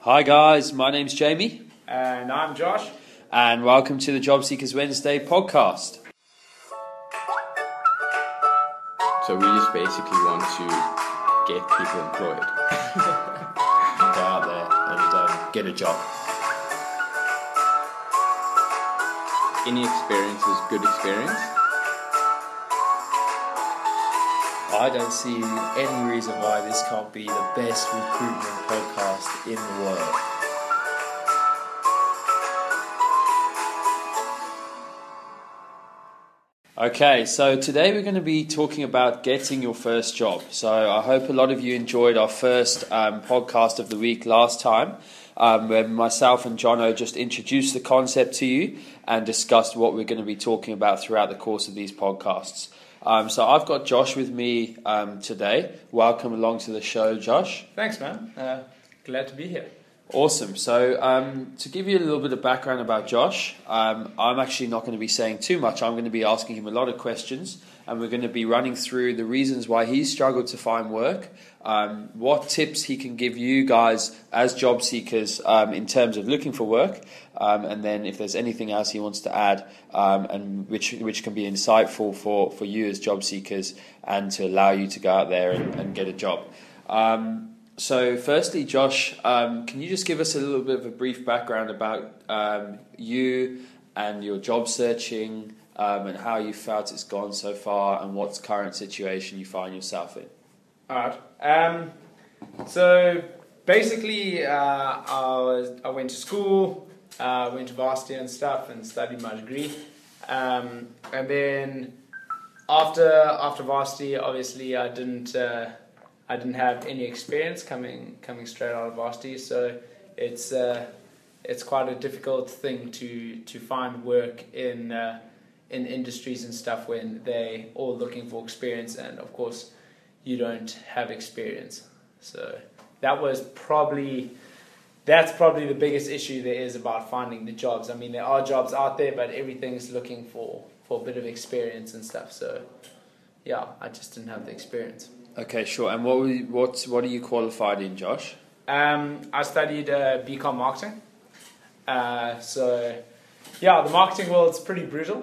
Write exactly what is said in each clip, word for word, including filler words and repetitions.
Hi guys, my name's Jamie. And I'm Josh. And welcome to the Job Seekers Wednesday podcast. So we just basically want to get people employed. Go out there and um, get a job. Any experience is good experience. I don't see any reason why this can't be the best recruitment podcast in the world. Okay, so today we're going to be talking about getting your first job. So I hope a lot of you enjoyed our first um, podcast of the week last time, um, where myself and Jono just introduced the concept to you and discussed what we're going to be talking about throughout the course of these podcasts. Um, so I've got Josh with me um, today. Welcome along to the show, Josh. Thanks, man. Uh, glad to be here. Awesome. So um, to give you a little bit of background about Josh, um, I'm actually not going to be saying too much. I'm going to be asking him a lot of questions, and we're going to be running through the reasons why he's struggled to find work, um, what tips he can give you guys as job seekers um, in terms of looking for work, um, and then if there's anything else he wants to add, um, and which which can be insightful for, for you as job seekers and to allow you to go out there and, and get a job. Um, So firstly, Josh, um, can you just give us a little bit of a brief background about um, you and your job searching um, and how you felt it's gone so far and what's current situation you find yourself in? Alright. Um, so basically, uh, I was I went to school, uh, went to varsity and stuff, and studied my degree. Um, and then after after varsity, obviously, I didn't. Uh, I didn't have any experience coming coming straight out of varsity, so it's uh, it's quite a difficult thing to to find work in uh, in industries and stuff when they all looking for experience, and of course you don't have experience. So that was probably that's probably the biggest issue there is about finding the jobs. I mean, there are jobs out there, but everything's looking for for a bit of experience and stuff. So yeah, I just didn't have the experience. Okay, sure. And what were you, what what are you qualified in, Josh? Um, I studied uh, B Com marketing. Uh, so, yeah, the marketing world's pretty brutal.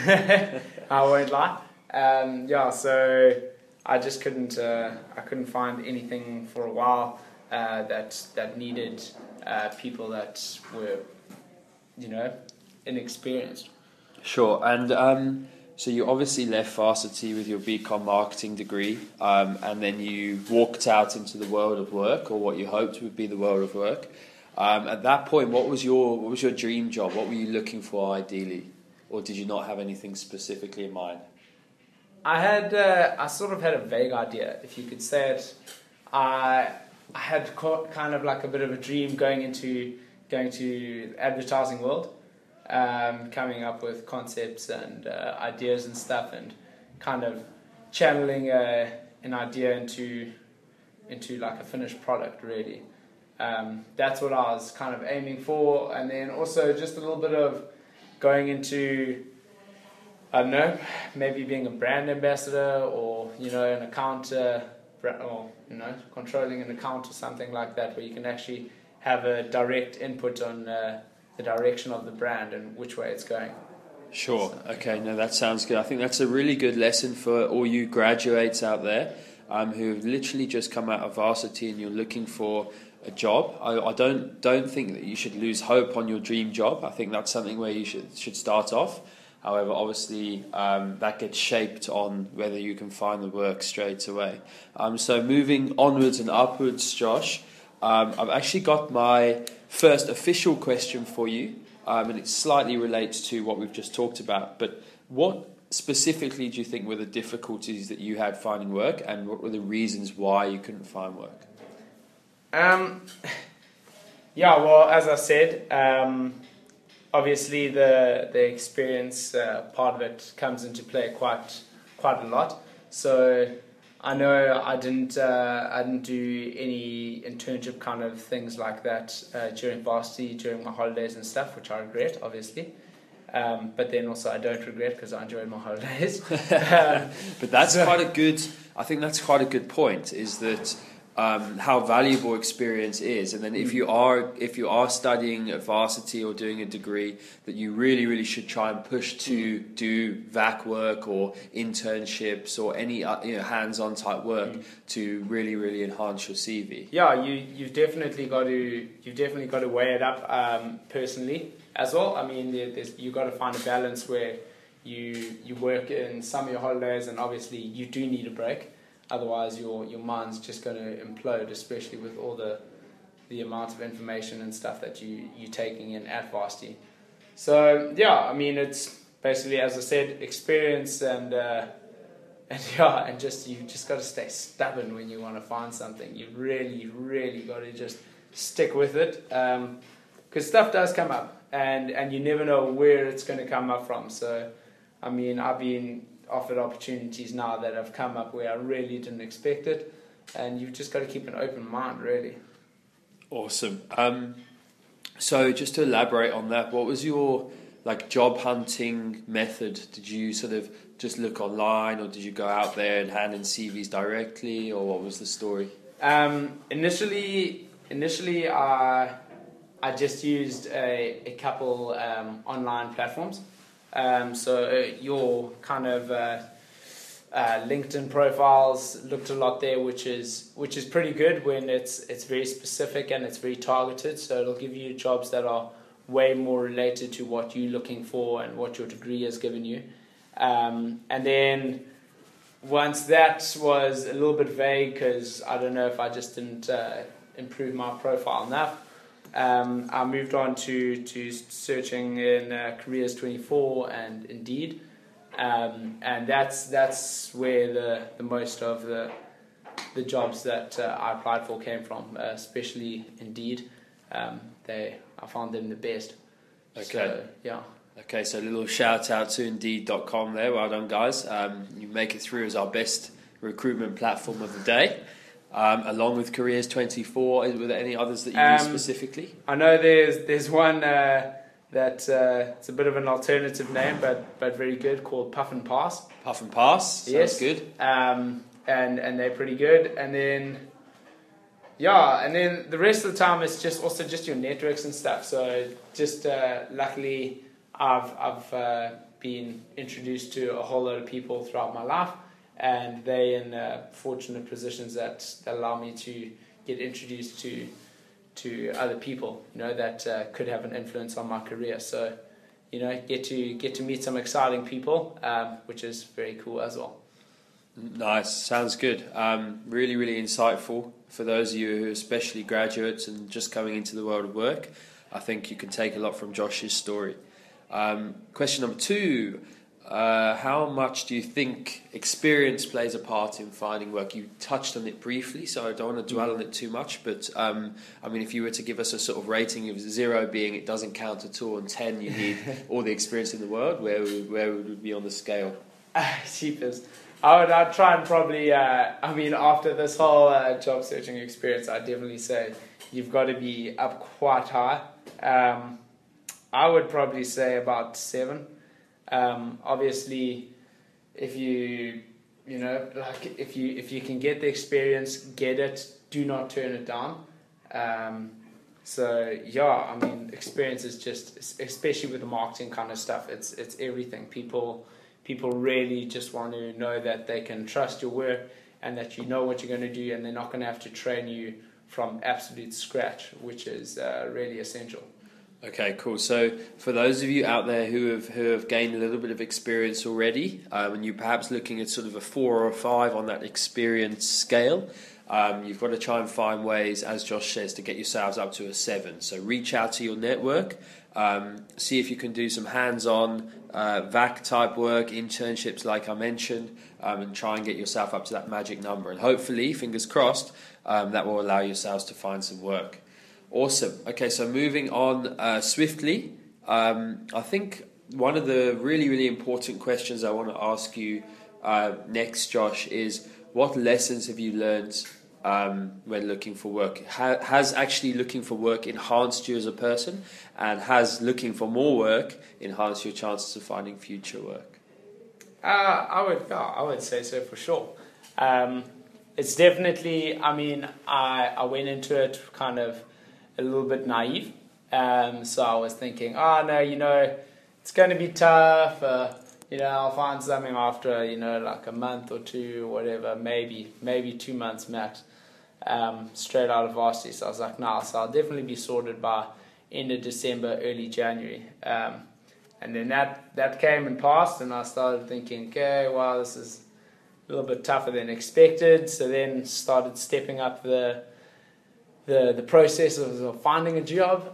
I won't lie. Um, yeah, so I just couldn't uh, I couldn't find anything for a while uh, that that needed uh, people that were, you know, inexperienced. Sure. And um, so you obviously left varsity with your B Com marketing degree, um, and then you walked out into the world of work, or what you hoped would be the world of work. Um, at that point, what was your what was your dream job? What were you looking for ideally, or did you not have anything specifically in mind? I had uh, I sort of had a vague idea, if you could say it. I I had co- kind of like a bit of a dream going into going to the advertising world. Um, coming up with concepts and uh, ideas and stuff, and kind of channeling a, an idea into into like a finished product. Really, um, that's what I was kind of aiming for, and then also just a little bit of going into, I don't know, maybe being a brand ambassador, or you know, an account, uh, or you know, controlling an account or something like that, where you can actually have a direct input on Uh, the direction of the brand and which way it's going. Sure. Okay. No, that sounds good. I think that's a really good lesson for all you graduates out there um, who have literally just come out of varsity and you're looking for a job. I, I don't don't think that you should lose hope on your dream job. I think that's something where you should should start off. However, obviously, um, that gets shaped on whether you can find the work straight away. Um, so moving onwards and upwards, Josh, um, I've actually got my first official question for you, um, and it slightly relates to what we've just talked about. But what specifically do you think were the difficulties that you had finding work, and what were the reasons why you couldn't find work? Um, yeah, well, as I said, um, obviously the the experience uh, part of it comes into play quite quite a lot. So I know I didn't uh, I didn't do any internship kind of things like that uh, during varsity, during my holidays and stuff, which I regret, obviously. Um, but then also I don't regret because I enjoyed my holidays. um, but that's so, quite a good. I think that's quite a good point. Is that um, how valuable experience is, and then if you are if you are studying at varsity or doing a degree, that you really really should try and push to do V A C work or internships or any uh, you know hands-on type work mm. to really really enhance your C V. Yeah, you you've definitely got to you've definitely got to weigh it up um, personally as well. I mean, there's, you've got to find a balance where you you work in some of your holidays, and obviously you do need a break. Otherwise, your your mind's just going to implode, especially with all the the amount of information and stuff that you you're taking in at varsity. So yeah, I mean, it's basically, as I said, experience and uh, and yeah, and just you just got to stay stubborn when you want to find something. You really, really got to just stick with it, because um, stuff does come up, and and you never know where it's going to come up from. So, I mean, I've been offered opportunities now that have come up where I really didn't expect it, and you've just got to keep an open mind, really. Awesome. Um, so just to elaborate on that, what was your like job hunting method? Did you sort of just look online, or did you go out there and hand in C Vs directly, or what was the story? Um, initially, initially, I I just used a a couple um, online platforms. Um, so uh, your kind of uh, uh, LinkedIn profiles looked a lot there, which is which is pretty good when it's it's very specific and it's very targeted. So it'll give you jobs that are way more related to what you're looking for and what your degree has given you. Um, and then once that was a little bit vague, because I don't know if I just didn't uh, improve my profile enough. Um, I moved on to, to searching in uh, Careers twenty-four and Indeed, um, and that's that's where the, the most of the the jobs that uh, I applied for came from, uh, especially Indeed. Um, they I found them the best. Okay. So, yeah. Okay, so a little shout out to Indeed dot com there. Well done, guys. Um, you make it through as our best recruitment platform of the day. Um, along with Careers twenty-four, were there any others that you um, use specifically? I know there's there's one uh, that uh, it's a bit of an alternative name, but but very good, called Puff and Pass. Puff and Pass, sounds yes. good. Um, and and they're pretty good. And then yeah, and then the rest of the time it's just also just your networks and stuff. So just uh, luckily, I've I've uh, been introduced to a whole lot of people throughout my life. And they in uh, fortunate positions that, that allow me to get introduced to to other people, you know, that uh, could have an influence on my career. So, you know, get to get to meet some exciting people, um, which is very cool as well. Nice, sounds good. Um, really, really insightful for those of you who are especially graduates and just coming into the world of work. I think you can take a lot from Josh's story. Um, question number two. Uh, how much do you think experience plays a part in finding work? You touched on it briefly, so I don't want to dwell on it too much. But um, I mean, if you were to give us a sort of rating of zero being it doesn't count at all, and ten you need all the experience in the world, where would, where would we be on the scale? Uh, cheapest. I would I'd try and probably. Uh, I mean, after this whole uh, job searching experience, I'd definitely say you've got to be up quite high. Um, I would probably say about seven. Um, obviously, if you, you know, like if you if you can get the experience, get it. Do not turn it down. Um, so yeah, I mean, experience is just, especially with the marketing kind of stuff, it's it's everything. People people really just want to know that they can trust your work and that you know what you're going to do, and they're not going to have to train you from absolute scratch, which is uh, really essential. Okay, cool. So for those of you out there who have who have gained a little bit of experience already, um, and you're perhaps looking at sort of a four or a five on that experience scale, um, you've got to try and find ways, as Josh says, to get yourselves up to a seven. So reach out to your network, um, see if you can do some hands-on uh, V A C type work, internships like I mentioned, um, and try and get yourself up to that magic number. And hopefully, fingers crossed, um, that will allow yourselves to find some work. Awesome. Okay, so moving on uh, swiftly, um, I think one of the really, really important questions I want to ask you uh, next, Josh, is what lessons have you learned um, when looking for work? Ha- has actually looking for work enhanced you as a person, and has looking for more work enhanced your chances of finding future work? Uh, I would, yeah, I would say so for sure. Um, it's definitely, I mean, I, I went into it kind of a little bit naive. Um, so I was thinking, oh no, you know, it's going to be tough. Uh, you know, I'll find something after, you know, like a month or two or whatever, maybe, maybe two months max, um, straight out of varsity. So I was like, nah, so I'll definitely be sorted by end of December, early January. Um, and then that, that came and passed, and I started thinking, okay, well, this is a little bit tougher than expected. So then started stepping up the the the process of finding a job.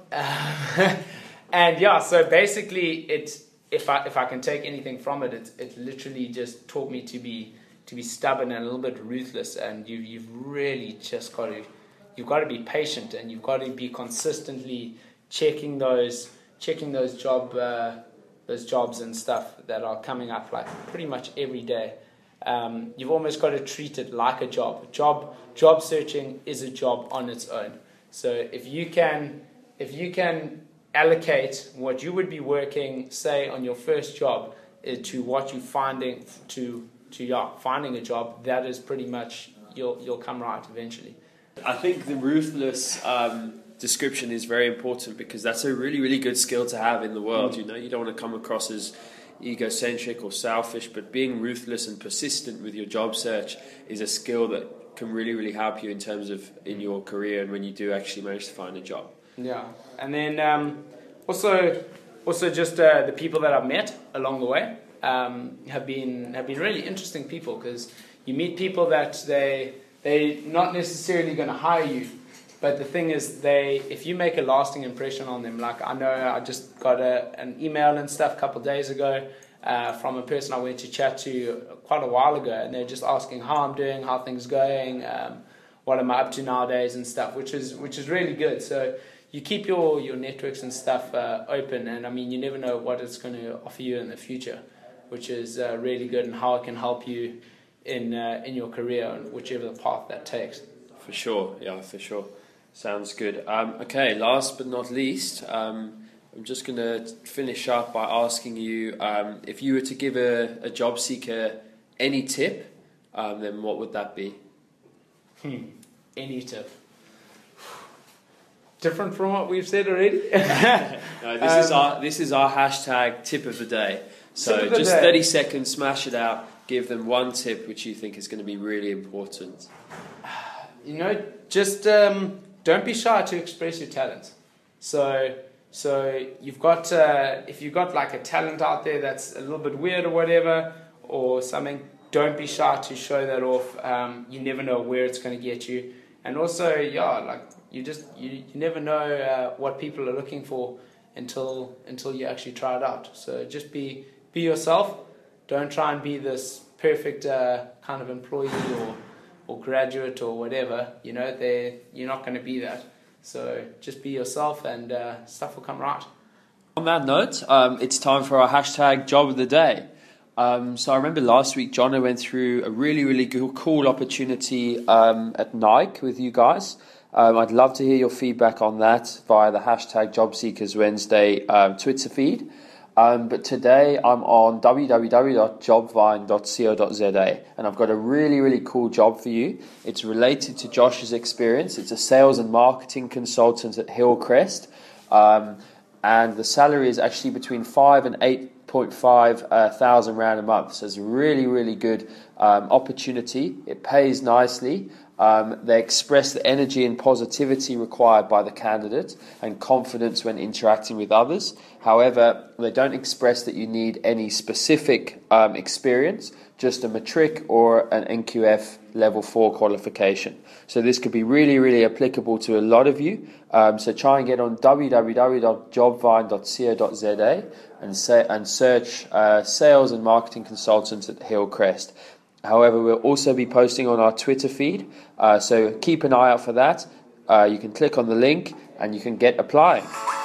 And yeah, so basically it's, if I if I can take anything from it, it it literally just taught me to be to be stubborn and a little bit ruthless, and you you've really just got to you've got to be patient, and you've got to be consistently checking those checking those job uh, those jobs and stuff that are coming up like pretty much every day. Um, you've almost got to treat it like a job. Job job searching is a job on its own. So if you can if you can allocate what you would be working, say, on your first job uh, to what you're finding to to yeah, finding a job, that is pretty much you'll you'll come right eventually. I think the ruthless um, description is very important, because that's a really really good skill to have in the world. Mm. You know, you don't want to come across as egocentric or selfish, but being ruthless and persistent with your job search is a skill that can really really help you in terms of in your career and when you do actually manage to find a job. Yeah, and then um, also also just uh, the people that I've met along the way um, have been have been really interesting people, because you meet people that they they're not necessarily going to hire you, but the thing is, they if you make a lasting impression on them, like I know I just got a, an email and stuff a couple of days ago uh, from a person I went to chat to quite a while ago, and they're just asking how I'm doing, how things going, um, what am I up to nowadays and stuff, which is which is really good. So you keep your, your networks and stuff uh, open, and I mean, you never know what it's going to offer you in the future, which is uh, really good, and how it can help you in uh, in your career, and whichever path that takes. For sure, yeah, for sure. Sounds good. Um, okay, last but not least, um, I'm just going to finish up by asking you, um, if you were to give a, a job seeker any tip, um, then what would that be? Hmm. Any tip. Different from what we've said already. No, this um, is our this is our hashtag tip of the day. So just day. thirty seconds, smash it out. Give them one tip which you think is going to be really important. You know, just um, don't be shy to express your talents. So so you've got uh, if you've got like a talent out there that's a little bit weird or whatever or something, don't be shy to show that off. Um, you never know where it's going to get you. And also, yeah, like you just you, you never know uh, what people are looking for until until you actually try it out. So just be be yourself. Don't try and be this perfect uh, kind of employee or or graduate or whatever. You know, they you're not going to be that. So just be yourself, and uh, stuff will come right. On that note, um, it's time for our hashtag job of the day. Um, so I remember last week, John went through a really, really cool opportunity um, at Nike with you guys. Um, I'd love to hear your feedback on that via the hashtag JobSeekers Wednesday um, Twitter feed. Um, but today I'm on w w w dot jobvine dot co dot z a, and I've got a really, really cool job for you. It's related to Josh's experience. It's a sales and marketing consultant at Hillcrest, um, and the salary is actually between five and eight point five uh, thousand rand a month. So it's a really, really good um, opportunity. It pays nicely. Um, they express the energy and positivity required by the candidate and confidence when interacting with others. However, they don't express that you need any specific um, experience, just a matric or an N Q F level four qualification. So this could be really, really applicable to a lot of you. Um, so try and get on w w w dot jobvine dot co dot z a and, say, and search uh, sales and marketing consultants at Hillcrest. However, we'll also be posting on our Twitter feed, uh, so keep an eye out for that. Uh, you can click on the link and you can get applying.